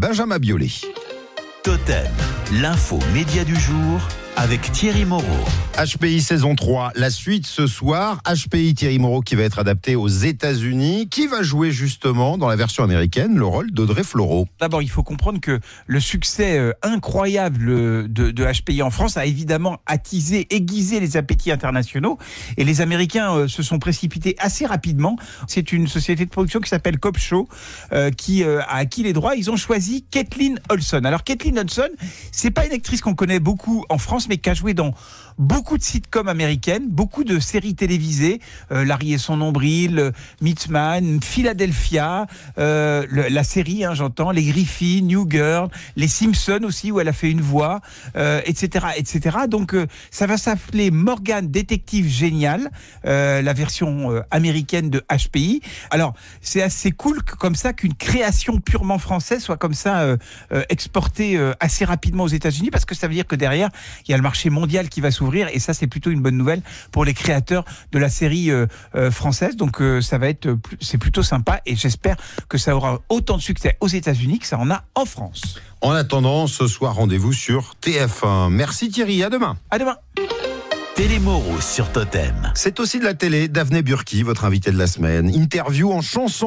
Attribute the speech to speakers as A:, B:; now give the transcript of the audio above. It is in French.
A: Benjamin Biolay.
B: Totem, l'info média du jour avec Thierry Moreau.
A: HPI saison 3, la suite ce soir. HPI Thierry Moreau qui va être adapté aux États-Unis. Qui va jouer justement dans la version américaine le rôle d'Audrey Fleurot?
C: D'abord, il faut comprendre que le succès incroyable de HPI en France a évidemment aiguisé les appétits internationaux. Et les Américains se sont précipités assez rapidement. C'est une société de production qui s'appelle Cop Show qui a acquis les droits. Ils ont choisi Kathleen Olson. Alors Kathleen Olson, c'est pas une actrice qu'on connaît beaucoup en France, mais qui a joué dans beaucoup de sitcoms américaines, beaucoup de séries télévisées, Larry et son nombril, Meatman, Philadelphia, la série, j'entends, les Griffins, New Girl, les Simpsons aussi, où elle a fait une voix, etc., etc. Donc, ça va s'appeler Morgan Détective Génial, la version américaine de HPI. Alors, c'est assez cool comme ça qu'une création purement française soit comme ça exportée assez rapidement aux États-Unis, parce que ça veut dire que derrière, il y a le marché mondial qui va s'ouvrir, et ça c'est plutôt une bonne nouvelle pour les créateurs de la série française. Donc c'est plutôt sympa, et j'espère que ça aura autant de succès aux États-Unis que ça en a en France.
A: En attendant, ce soir, rendez-vous sur TF1. Merci Thierry, à demain.
C: À demain.
B: Télé Moreau sur Totem.
A: C'est aussi de la télé. Daphné Burki, votre invitée de la semaine. Interview en chanson.